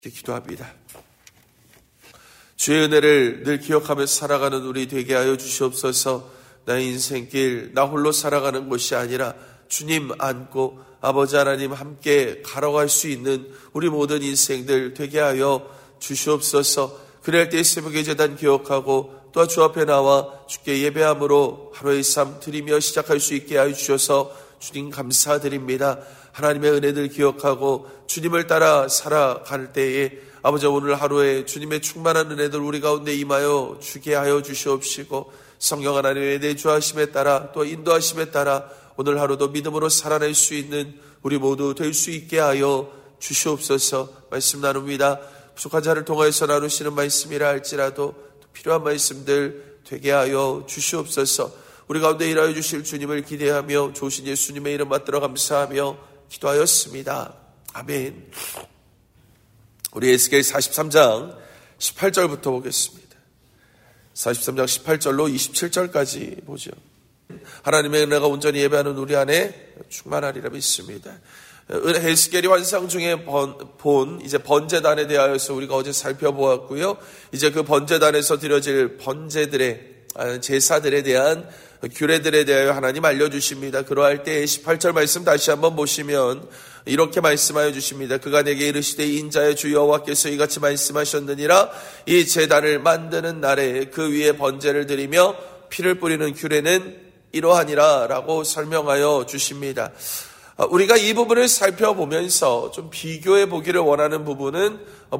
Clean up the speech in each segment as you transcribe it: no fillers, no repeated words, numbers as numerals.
기도합니다. 주의 은혜를 늘 기억하며 살아가는 우리 되게 하여 주시옵소서. 나의 인생길 나 홀로 살아가는 것이 아니라 주님 안고 아버지 하나님 함께 걸어갈 수 있는 우리 모든 인생들 되게 하여 주시옵소서. 그럴 때 새벽의 제단 기억하고 또 주 앞에 나와 주께 예배함으로 하루의 삶 드리며 시작할 수 있게 하여 주셔서 주님 감사드립니다. 하나님의 은혜들 기억하고 주님을 따라 살아갈 때에 아버지 오늘 하루에 주님의 충만한 은혜들 우리 가운데 임하여 주게 하여 주시옵시고 성령 하나님의 내주하심에 따라 또 인도하심에 따라 오늘 하루도 믿음으로 살아낼 수 있는 우리 모두 될 수 있게 하여 주시옵소서. 말씀 나눕니다. 부족한 자를 통하여서 나누시는 말씀이라 할지라도 필요한 말씀들 되게 하여 주시옵소서. 우리 가운데 일하여 주실 주님을 기대하며 좋으신 예수님의 이름 받들어 감사하며 기도하였습니다. 아멘. 우리 에스겔 43장 18절부터 보겠습니다. 43장 18절로 27절까지 보죠. 하나님의 은혜가 온전히 예배하는 우리 안에 충만하리라 믿습니다. 에스겔이 환상 중에 본 이제 번제단에 대하여서 우리가 어제 살펴보았고요. 이제 그 번제단에서 드려질 제사들에 대한 규례들에 대하여 하나님 알려주십니다. 그러할 때 18절 말씀 다시 한번 보시면 이렇게 말씀하여 주십니다. 그가 내게 이르시되 인자의 주 여호와께서 이같이 말씀하셨느니라. 이 제단을 만드는 날에 그 위에 번제를 드리며 피를 뿌리는 규례는 이러하니라 라고 설명하여 주십니다. 우리가 이 부분을 살펴보면서 좀 비교해 보기를 원하는 부분은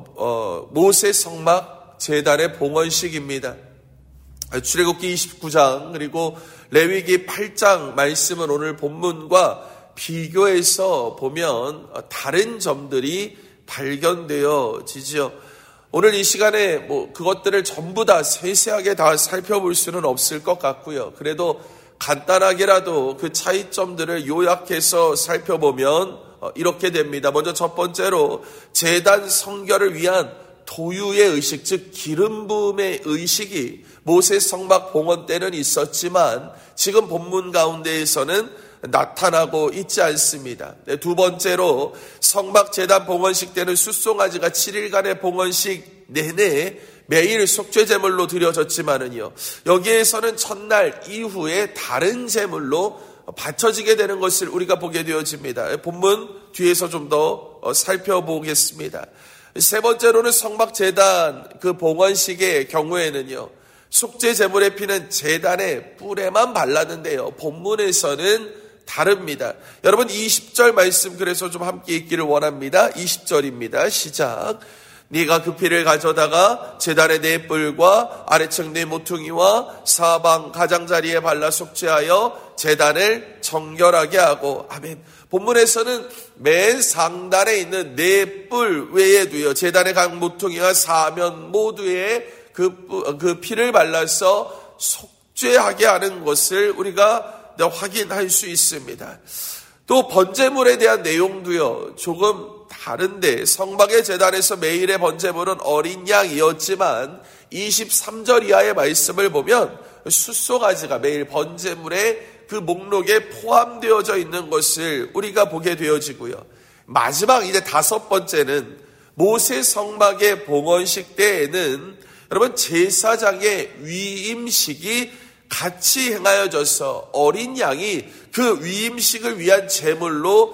모세 성막 제단의 봉헌식입니다. 출애굽기 29장 그리고 레위기 8장 말씀은 오늘 본문과 비교해서 보면 다른 점들이 발견되어지지요. 오늘 이 시간에 그것들을 전부 다 세세하게 다 살펴볼 수는 없을 것 같고요. 그래도 간단하게라도 그 차이점들을 요약해서 살펴보면 이렇게 됩니다. 먼저 첫 번째로 제단 성결을 위한 도유의 의식, 즉 기름 부음의 의식이 모세 성막 봉헌 때는 있었지만 지금 본문 가운데에서는 나타나고 있지 않습니다. 두 번째로 성막 제단 봉헌식 때는 숫송아지가 7일간의 봉헌식 내내 매일 속죄 제물로 드려졌지만은요, 여기에서는 첫날 이후에 다른 제물로 바쳐지게 되는 것을 우리가 보게 되어집니다. 본문 뒤에서 좀 더 살펴보겠습니다. 세 번째로는 성막 제단 그 봉헌식의 경우에는요, 속죄 제물의 피는 제단의 뿔에만 발랐는데요, 본문에서는 다릅니다. 여러분 20절 말씀 그래서 좀 함께 읽기를 원합니다. 20절입니다. 시작. 네가 그 피를 가져다가 제단의 네 뿔과 아래층 네 모퉁이와 사방 가장자리에 발라 속죄하여 제단을 정결하게 하고. 아멘. 본문에서는 맨 상단에 있는 네 뿔 외에도요, 제단의 각 모퉁이와 사면 모두에 그 피를 발라서 속죄하게 하는 것을 우리가 확인할 수 있습니다. 또 번제물에 대한 내용도요, 조금 다른데 성막의 제단에서 매일의 번제물은 어린 양이었지만 23절 이하의 말씀을 보면 숫송아지가 매일 번제물의 그 목록에 포함되어져 있는 것을 우리가 보게 되어지고요. 마지막 이제 다섯 번째는 모세 성막의 봉헌식 때에는 여러분 제사장의 위임식이 같이 행하여져서 어린 양이 그 위임식을 위한 제물로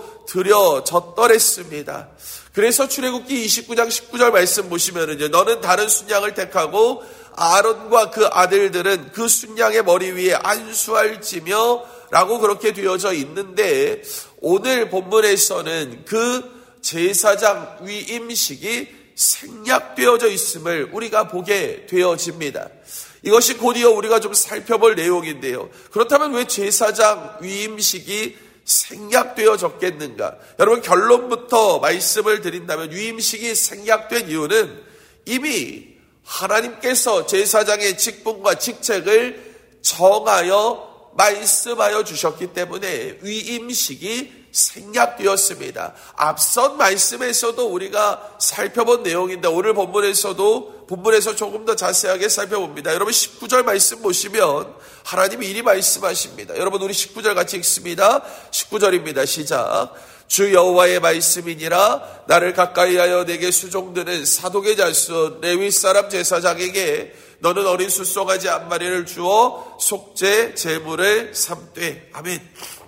드려졌더랬습니다. 그래서 출애굽기 29장 19절 말씀 보시면은요, 너는 다른 순양을 택하고 아론과 그 아들들은 그 순양의 머리 위에 안수할지며 라고 그렇게 되어져 있는데, 오늘 본문에서는 그 제사장 위임식이 생략되어져 있음을 우리가 보게 되어집니다. 이것이 곧이어 우리가 좀 살펴볼 내용인데요. 그렇다면 왜 제사장 위임식이 생략되어졌겠는가? 여러분 결론부터 말씀을 드린다면 위임식이 생략된 이유는 이미 하나님께서 제사장의 직분과 직책을 정하여 말씀하여 주셨기 때문에 위임식이 생략되었습니다. 앞선 말씀에서도 우리가 살펴본 내용인데 오늘 본문에서 조금 더 자세하게 살펴봅니다. 여러분 19절 말씀 보시면 하나님이 이리 말씀하십니다. 여러분 우리 19절 같이 읽습니다. 19절입니다. 시작. 주 여호와의 말씀이니라. 나를 가까이하여 내게 수종드는 사독의 자손 레위 사람 제사장에게 너는 어린 숫송아지 한 마리를 주어 속죄 제물을 삼되. 아멘.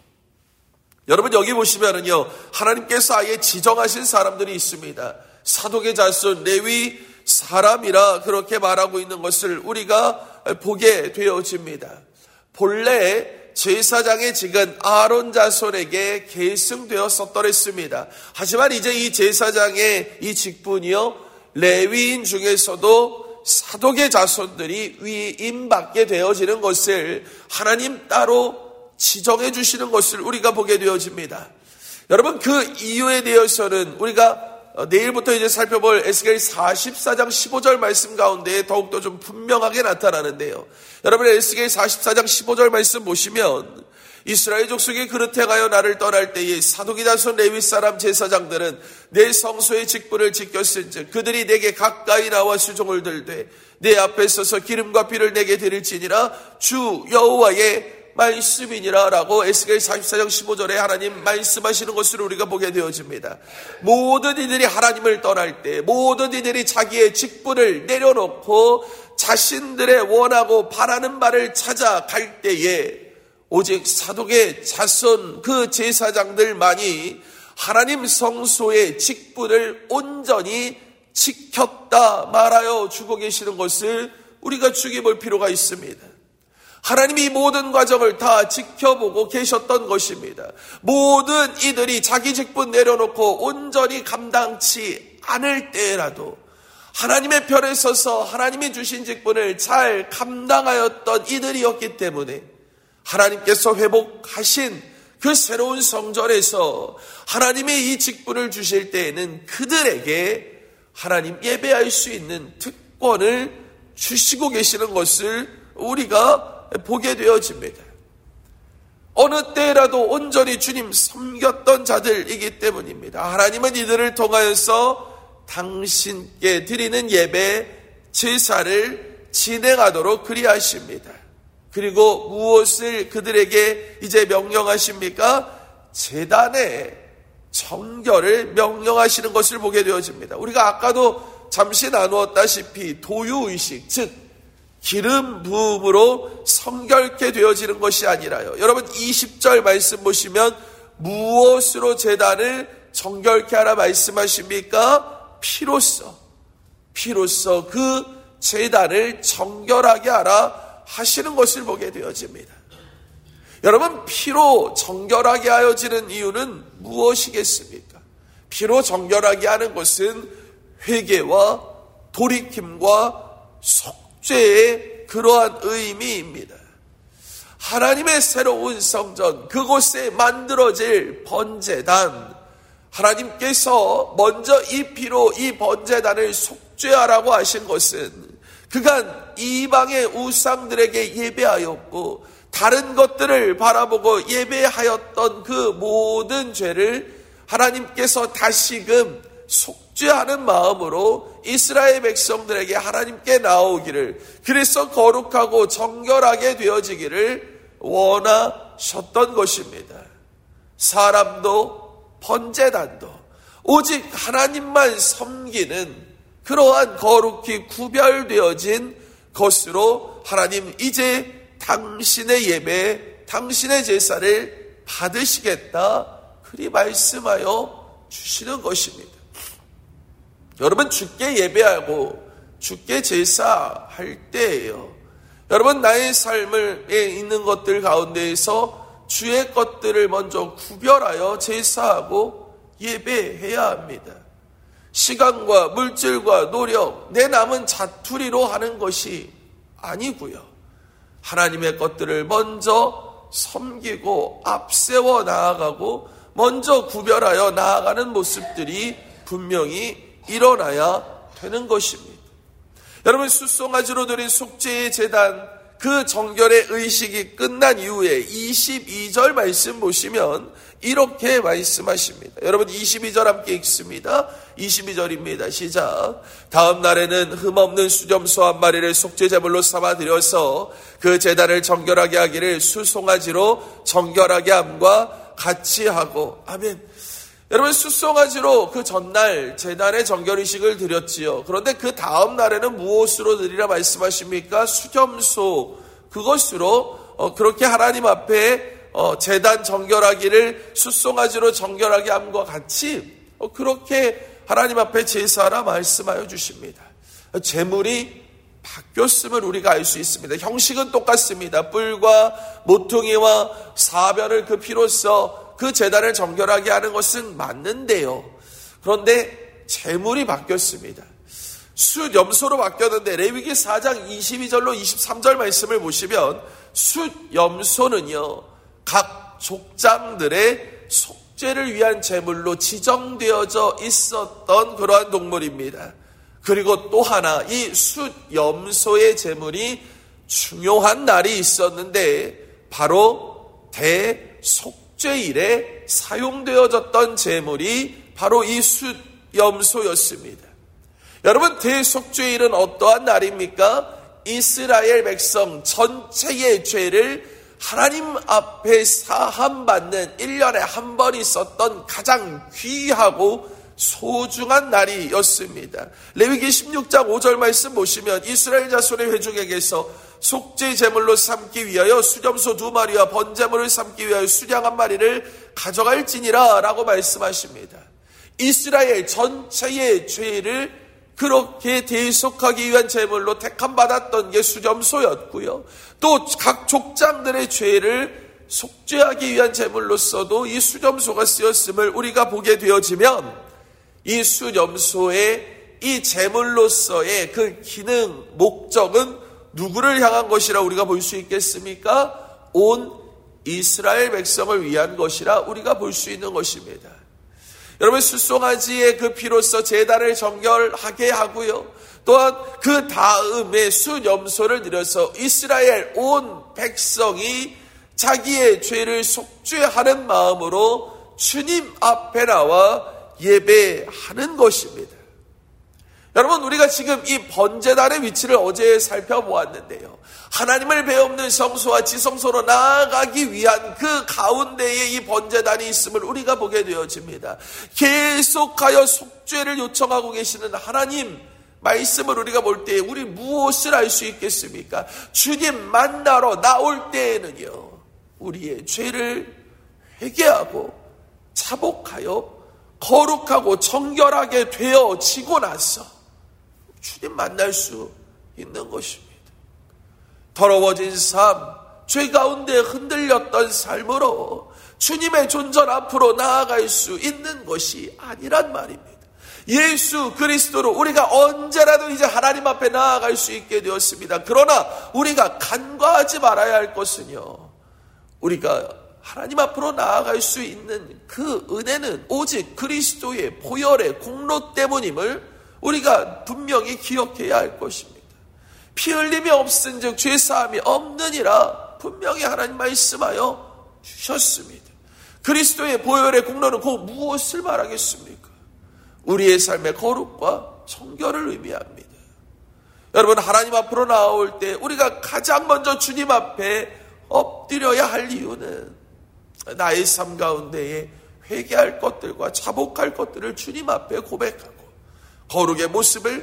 여러분 여기 보시면은요, 하나님께서 아예 지정하신 사람들이 있습니다. 사독의 자손 레위 사람이라 그렇게 말하고 있는 것을 우리가 보게 되어집니다. 본래 제사장의 직은 아론 자손에게 계승되었었더랬습니다. 하지만 이제 이 제사장의 이 직분이요, 레위인 중에서도 사독의 자손들이 위임받게 되어지는 것을 하나님 따로 지정해 주시는 것을 우리가 보게 되어집니다. 여러분 그 이유에 대해서는 우리가 내일부터 이제 살펴볼 에스겔 44장 15절 말씀 가운데 더욱더 좀 분명하게 나타나는데요. 여러분 에스겔 44장 15절 말씀 보시면 이스라엘 족속이 그릇 행하여 나를 떠날 때에 사독이 자손 레위 사람 제사장들은 내 성소의 직분을 지켰은즉 그들이 내게 가까이 나와 수종을 들되 내 앞에 서서 기름과 피를 내게 드릴지니라 주 여호와의 말씀이니라 라고 에스겔 44장 15절에 하나님 말씀하시는 것을 우리가 보게 되어집니다. 모든 이들이 하나님을 떠날 때, 모든 이들이 자기의 직분을 내려놓고 자신들의 원하고 바라는 바를 찾아갈 때에 오직 사독의 자손 그 제사장들만이 하나님 성소의 직분을 온전히 지켰다 말하여 주고 계시는 것을 우리가 주의볼 필요가 있습니다. 하나님이 모든 과정을 다 지켜보고 계셨던 것입니다. 모든 이들이 자기 직분 내려놓고 온전히 감당치 않을 때라도 하나님의 편에 서서 하나님이 주신 직분을 잘 감당하였던 이들이었기 때문에 하나님께서 회복하신 그 새로운 성전에서 하나님의 이 직분을 주실 때에는 그들에게 하나님 예배할 수 있는 특권을 주시고 계시는 것을 우리가 보게 되어집니다. 어느 때라도 온전히 주님 섬겼던 자들이기 때문입니다. 하나님은 이들을 통하여서 당신께 드리는 예배 제사를 진행하도록 그리하십니다. 그리고 무엇을 그들에게 이제 명령하십니까? 제단의 정결을 명령하시는 것을 보게 되어집니다. 우리가 아까도 잠시 나누었다시피 도유의식, 즉 기름 부음으로 성결케 되어지는 것이 아니라요. 여러분 20절 말씀 보시면 무엇으로 제단을 정결케 하라 말씀하십니까? 피로써 그 제단을 정결하게 하라 하시는 것을 보게 되어집니다. 여러분 피로 정결하게 하여지는 이유는 무엇이겠습니까? 피로 정결하게 하는 것은 회개와 돌이킴과 속죄의 그러한 의미입니다. 하나님의 새로운 성전, 그곳에 만들어질 번제단, 하나님께서 먼저 이 피로 이 번제단을 속죄하라고 하신 것은 그간 이방의 우상들에게 예배하였고 다른 것들을 바라보고 예배하였던 그 모든 죄를 하나님께서 다시금 속죄하는 마음으로 이스라엘 백성들에게 하나님께 나오기를, 그래서 거룩하고 정결하게 되어지기를 원하셨던 것입니다. 사람도 번제단도 오직 하나님만 섬기는 그러한 거룩히 구별되어진 것으로 하나님 이제 당신의 예배, 당신의 제사를 받으시겠다 그리 말씀하여 주시는 것입니다. 여러분 주께 예배하고 주께 제사할 때예요. 여러분 나의 삶에 있는 것들 가운데에서 주의 것들을 먼저 구별하여 제사하고 예배해야 합니다. 시간과 물질과 노력, 내 남은 자투리로 하는 것이 아니고요. 하나님의 것들을 먼저 섬기고 앞세워 나아가고 먼저 구별하여 나아가는 모습들이 분명히 일어나야 되는 것입니다. 여러분 숫송아지로 드린 속죄의 제단, 그 정결의 의식이 끝난 이후에 22절 말씀 보시면 이렇게 말씀하십니다. 여러분 22절 함께 읽습니다. 22절입니다. 시작. 다음 날에는 흠없는 수점소 한 마리를 속죄제물로 삼아 드려서 그 제단을 정결하게 하기를 수송아지로 정결하게 함과 같이 하고. 아멘. 여러분, 숫송아지로 그 전날 제단에 정결의식을 드렸지요. 그런데 그 다음 날에는 무엇으로 드리라 말씀하십니까? 수염소, 그것으로 그렇게 하나님 앞에 제단 정결하기를 숫송아지로 정결하게 함과 같이 그렇게 하나님 앞에 제사하라 말씀하여 주십니다. 제물이 바뀌었음을 우리가 알 수 있습니다. 형식은 똑같습니다. 뿔과 모퉁이와 사별을 그 피로써 그 제단을 정결하게 하는 것은 맞는데요. 그런데 제물이 바뀌었습니다. 숫염소로 바뀌었는데 레위기 4장 22절로 23절 말씀을 보시면 숫염소는요, 각 족장들의 속죄를 위한 제물로 지정되어져 있었던 그러한 동물입니다. 그리고 또 하나, 이 숫염소의 제물이 중요한 날이 있었는데 바로 대속죄일에 사용되어졌던 제물이 바로 이 숫염소였습니다. 여러분, 대속죄일은 어떠한 날입니까? 이스라엘 백성 전체의 죄를 하나님 앞에 사함받는 1년에 한 번 있었던 가장 귀하고 소중한 날이었습니다. 레위기 16장 5절 말씀 보시면 이스라엘 자손의 회중에게서 속죄 제물로 삼기 위하여 수염소 2마리와 번제물을 삼기 위하여 수양 1마리를 가져갈지니라 라고 말씀하십니다. 이스라엘 전체의 죄를 그렇게 대속하기 위한 제물로 택함받았던 게 수염소였고요. 또 각 족장들의 죄를 속죄하기 위한 제물로서도 이 수염소가 쓰였음을 우리가 보게 되어지면 이 숫염소의 이 제물로서의 그 기능, 목적은 누구를 향한 것이라 우리가 볼 수 있겠습니까? 온 이스라엘 백성을 위한 것이라 우리가 볼 수 있는 것입니다. 여러분, 숫송아지의 그 피로써 제단을 정결하게 하고요. 또한 그 다음에 숫염소를 들여서 이스라엘 온 백성이 자기의 죄를 속죄하는 마음으로 주님 앞에 나와 예배하는 것입니다. 여러분, 우리가 지금 이 번제단의 위치를 어제 살펴보았는데요. 하나님을 배우는 성소와 지성소로 나아가기 위한 그 가운데에 이 번제단이 있음을 우리가 보게 되어집니다. 계속하여 속죄를 요청하고 계시는 하나님 말씀을 우리가 볼 때 우리 무엇을 알 수 있겠습니까? 주님 만나러 나올 때에는요, 우리의 죄를 회개하고 자복하여 거룩하고 정결하게 되어지고 나서 주님 만날 수 있는 것입니다. 더러워진 삶, 죄 가운데 흔들렸던 삶으로 주님의 존전 앞으로 나아갈 수 있는 것이 아니란 말입니다. 예수 그리스도로 우리가 언제라도 이제 하나님 앞에 나아갈 수 있게 되었습니다. 그러나 우리가 간과하지 말아야 할 것은요, 우리가 하나님 앞으로 나아갈 수 있는 그 은혜는 오직 그리스도의 보혈의 공로 때문임을 우리가 분명히 기억해야 할 것입니다. 피 흘림이 없은즉 죄사함이 없느니라 분명히 하나님 말씀하여 주셨습니다. 그리스도의 보혈의 공로는 그 무엇을 말하겠습니까? 우리의 삶의 거룩과 정결을 의미합니다. 여러분, 하나님 앞으로 나올 때 우리가 가장 먼저 주님 앞에 엎드려야 할 이유는 나의 삶 가운데에 회개할 것들과 자복할 것들을 주님 앞에 고백하고 거룩의 모습을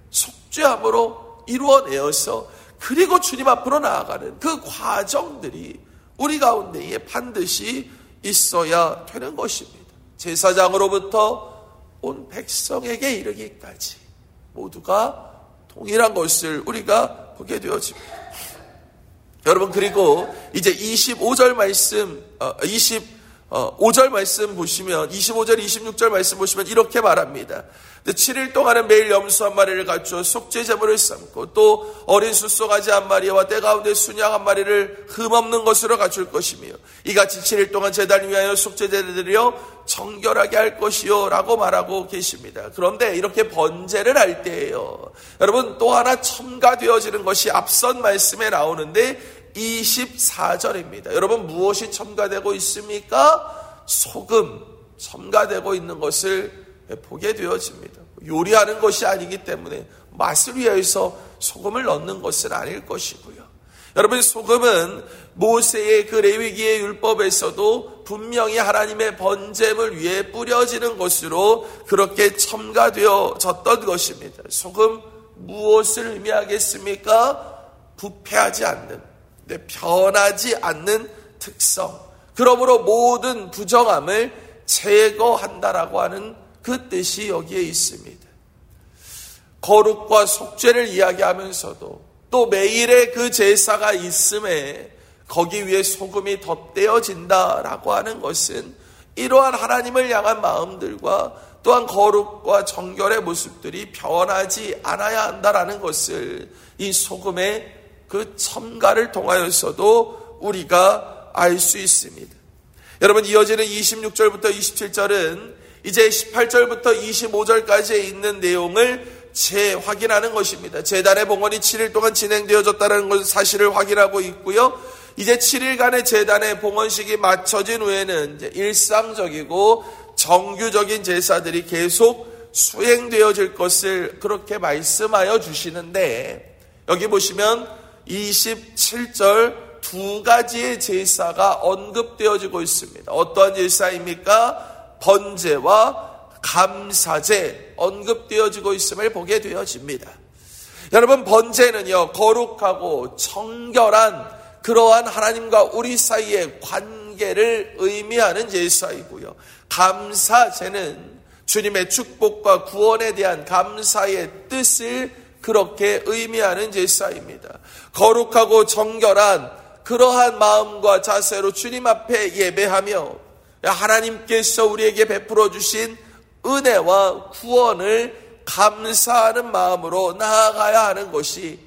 속죄함으로 이루어내어서 그리고 주님 앞으로 나아가는 그 과정들이 우리 가운데에 반드시 있어야 되는 것입니다. 제사장으로부터 온 백성에게 이르기까지 모두가 동일한 것을 우리가 보게 되어집니다. 여러분, 그리고 이제 25절 말씀, 25절 말씀 보시면, 25절, 26절 말씀 보시면 이렇게 말합니다. 7일 동안은 매일 염소 1마리를 갖추어 속죄 제물을 삼고 또 어린 숫송아지 1마리와 때 가운데 순양 1마리를 흠없는 것으로 갖출 것이며 이같이 7일 동안 제단을 위하여 속죄제를 드려 정결하게 할 것이요 라고 말하고 계십니다. 그런데 이렇게 번제를 할 때예요, 여러분, 또 하나 첨가되어지는 것이 앞선 말씀에 나오는데 24절입니다. 여러분, 무엇이 첨가되고 있습니까? 소금 첨가되고 있는 것을 보게 되어집니다. 요리하는 것이 아니기 때문에 맛을 위해서 소금을 넣는 것은 아닐 것이고요. 여러분, 소금은 모세의 그 레위기의 율법에서도 분명히 하나님의 번제물 위에 뿌려지는 것으로 그렇게 첨가되어졌던 것입니다. 소금 무엇을 의미하겠습니까? 부패하지 않는, 변하지 않는 특성, 그러므로 모든 부정함을 제거한다라고 하는 그 뜻이 여기에 있습니다. 거룩과 속죄를 이야기하면서도 또 매일의 그 제사가 있음에 거기 위에 소금이 덧대어진다라고 하는 것은 이러한 하나님을 향한 마음들과 또한 거룩과 정결의 모습들이 변하지 않아야 한다라는 것을 이 소금의 그 첨가를 통하여서도 우리가 알 수 있습니다. 여러분, 이어지는 26절부터 27절은 이제 18절부터 25절까지에 있는 내용을 재확인하는 것입니다. 제단의 봉헌이 7일 동안 진행되어졌다는 것 사실을 확인하고 있고요. 이제 7일간의 제단의 봉헌식이 마쳐진 후에는 이제 일상적이고 정규적인 제사들이 계속 수행되어질 것을 그렇게 말씀하여 주시는데, 여기 보시면 27절 두 가지의 제사가 언급되어지고 있습니다. 어떠한 제사입니까? 번제와 감사제 언급되어지고 있음을 보게 되어집니다. 여러분, 번제는요, 거룩하고 정결한 그러한 하나님과 우리 사이의 관계를 의미하는 제사이고요. 감사제는 주님의 축복과 구원에 대한 감사의 뜻을 그렇게 의미하는 제사입니다. 거룩하고 정결한 그러한 마음과 자세로 주님 앞에 예배하며 하나님께서 우리에게 베풀어 주신 은혜와 구원을 감사하는 마음으로 나아가야 하는 것이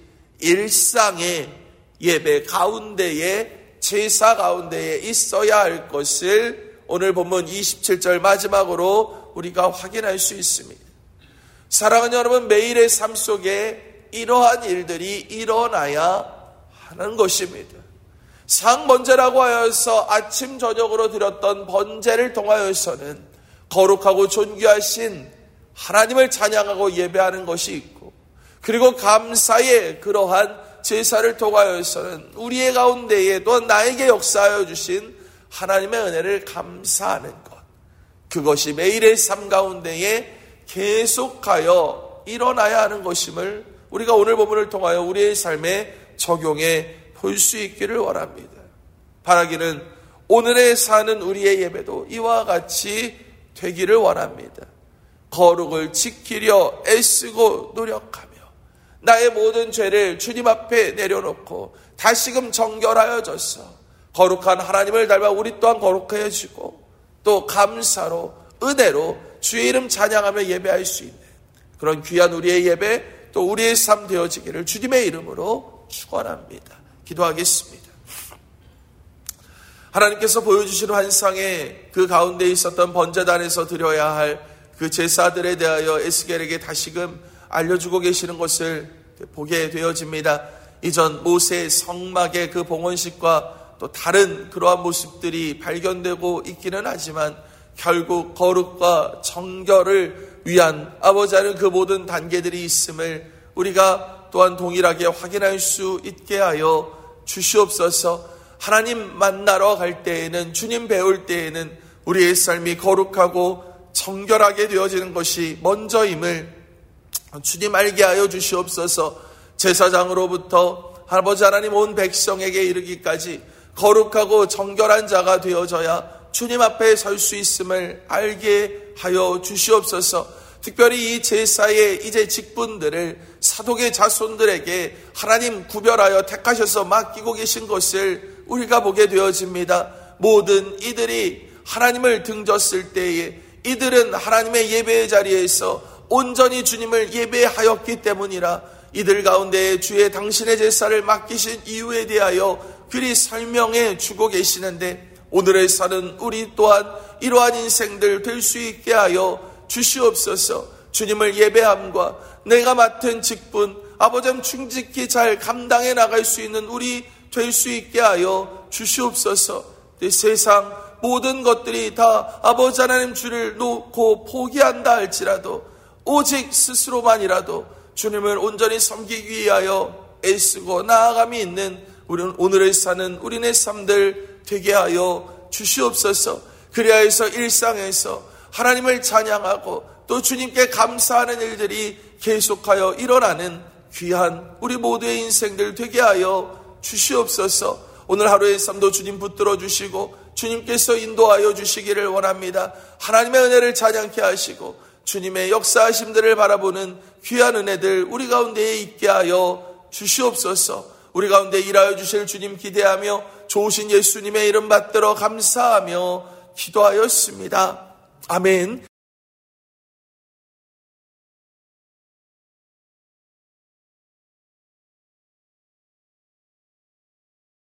일상의 예배 가운데에, 제사 가운데에 있어야 할 것을 오늘 본문 27절 마지막으로 우리가 확인할 수 있습니다. 사랑하는 여러분, 매일의 삶 속에 이러한 일들이 일어나야 하는 것입니다. 상번제라고 하여서 아침 저녁으로 드렸던 번제를 통하여서는 거룩하고 존귀하신 하나님을 찬양하고 예배하는 것이 있고, 그리고 감사의 그러한 제사를 통하여서는 우리의 가운데에 또한 나에게 역사하여 주신 하나님의 은혜를 감사하는 것, 그것이 매일의 삶 가운데에 계속하여 일어나야 하는 것임을 우리가 오늘 본문을 통하여 우리의 삶에 적용해 볼 수 있기를 원합니다. 바라기는 오늘에 사는 우리의 예배도 이와 같이 되기를 원합니다. 거룩을 지키려 애쓰고 노력하며 나의 모든 죄를 주님 앞에 내려놓고 다시금 정결하여져서 거룩한 하나님을 닮아 우리 또한 거룩해지고 또 감사로 은혜로 주의 이름 찬양하며 예배할 수 있는 그런 귀한 우리의 예배 또 우리의 삶 되어지기를 주님의 이름으로 축원합니다. 기도하겠습니다. 하나님께서 보여주신 환상의 그 가운데 있었던 번제단에서 드려야 할 그 제사들에 대하여 에스겔에게 다시금 알려주고 계시는 것을 보게 되어집니다. 이전 모세의 성막의 그 봉헌식과 또 다른 그러한 모습들이 발견되고 있기는 하지만 결국 거룩과 정결을 위한 아버지 하는 그 모든 단계들이 있음을 우리가 또한 동일하게 확인할 수 있게 하여 주시옵소서. 하나님 만나러 갈 때에는, 주님 배울 때에는 우리의 삶이 거룩하고 정결하게 되어지는 것이 먼저임을 주님 알게 하여 주시옵소서. 제사장으로부터 아버지 하나님 온 백성에게 이르기까지 거룩하고 정결한 자가 되어져야 주님 앞에 설 수 있음을 알게 하여 주시옵소서. 특별히 이 제사의 이제 직분들을 사독의 자손들에게 하나님 구별하여 택하셔서 맡기고 계신 것을 우리가 보게 되어집니다. 모든 이들이 하나님을 등졌을 때에 이들은 하나님의 예배의 자리에서 온전히 주님을 예배하였기 때문이라 이들 가운데 주의 당신의 제사를 맡기신 이유에 대하여 그리 설명해 주고 계시는데, 오늘에 사는 우리 또한 이러한 인생들 될 수 있게 하여 주시옵소서. 주님을 예배함과 내가 맡은 직분 아버지 충직히 잘 감당해 나갈 수 있는 우리 될 수 있게 하여 주시옵소서. 세상 모든 것들이 다 아버지 하나님 주를 놓고 포기한다 할지라도 오직 스스로만이라도 주님을 온전히 섬기기 위하여 애쓰고 나아감이 있는 우리는 오늘을 사는 우리네 삶들 되게 하여 주시옵소서. 그리하여서 일상에서 하나님을 찬양하고 또 주님께 감사하는 일들이 계속하여 일어나는 귀한 우리 모두의 인생들 되게 하여 주시옵소서. 오늘 하루의 삶도 주님 붙들어 주시고 주님께서 인도하여 주시기를 원합니다. 하나님의 은혜를 찬양케 하시고 주님의 역사하심들을 바라보는 귀한 은혜들 우리 가운데에 있게 하여 주시옵소서. 우리 가운데 일하여 주실 주님 기대하며 좋으신 예수님의 이름 받들어 감사하며 기도하였습니다. 아멘.